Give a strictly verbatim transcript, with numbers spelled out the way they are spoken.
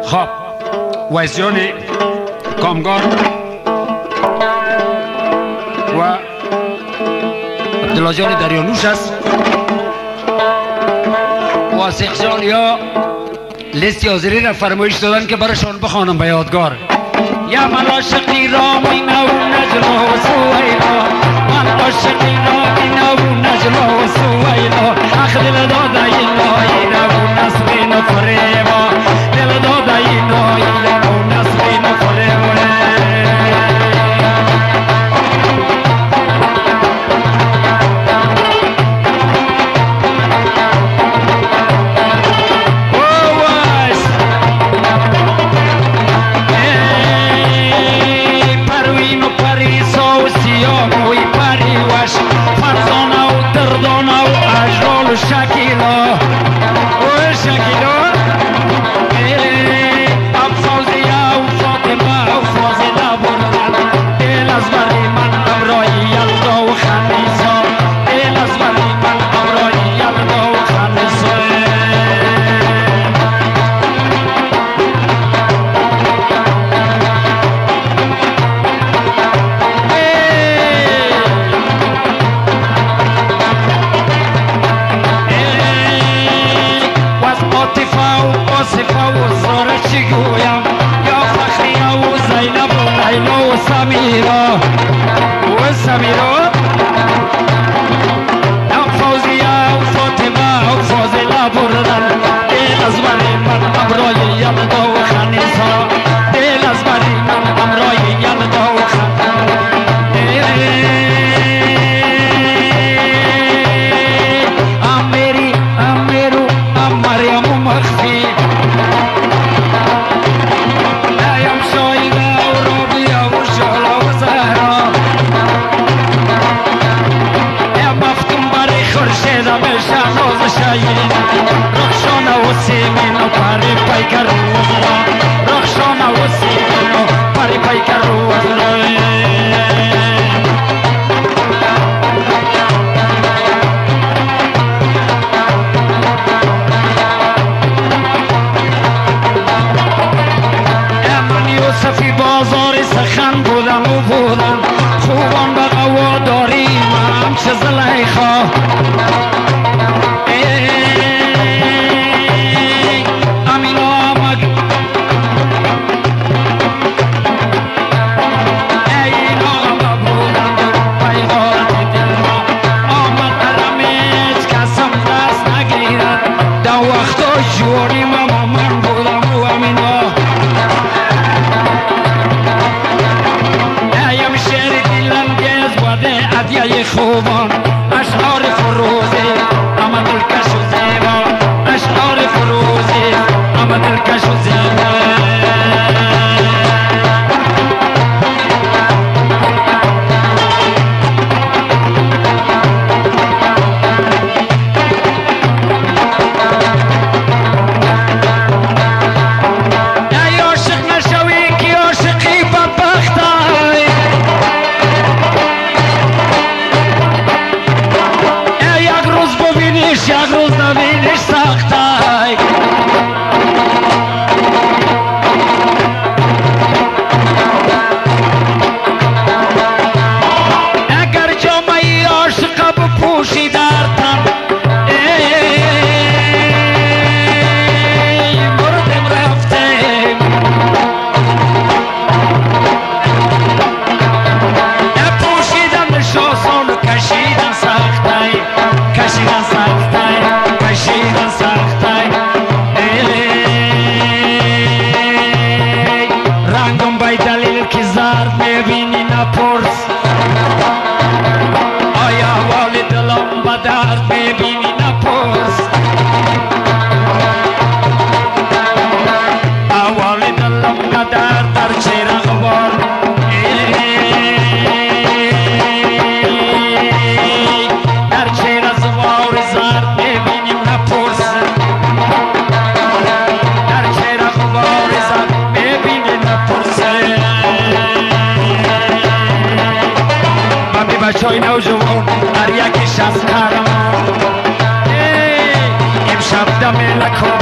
خب ویزیان کامگار و عبدالله جان دریانوش است و سیخ جان یا لیستی حاضری را فرمایش دادن که برشان بخوانم به یادگار. یا من عاشقی را بینه و نجلا و سویلا، من عاشقی را بینه و نجلا و سویلا، اخ دل داده اینا اینا و نسبین و فریبا، دل داده اینا اینا و نسبین و فریبا. Shakila, oh Shakila, eh, Abfawziya, Fatima, Fawzila, Burhan, El Azbari man Abrai, Yalda و Khamisa, El Azbari man Abrai, Yalda و Khamisa. Samira, oh Samira, ya Fawziya, Fatima, Fawzila, Burhan, El Azbari man Abrai, Yalda و Khamisa, El Azbari man Abrai, Yalda و Khamisa. Ameri, Ameru, Amariamu Makhfi. رخشانه و سیمین و پری پیکر روزرا، رخشانه و سیمین و پری پیکر روزرا. من یوسفی بازار سخن بودم و بودم، خوبان به قوا داریم همچه زلیخا. خوبان اشعار فروزی اما دلکش و زیبا، اشعار فروزی اما دلکش و زیبا. یک روز نبینش سختای اگر جامعی عاشقه بپوشی در تن، ای مردم رفتیم پوشیدن شاسان و کشیدن سختای، کشیدن سختای، کشیدن سختای. رنگم بای دلیل که زرد میبینی نپرس، آیا احوال دلم به درد میبینی نپرس، احوال دلم به درد در چهره غبار. بچهای نوجوان هر یکیش از قهرمان، امشب دم لکان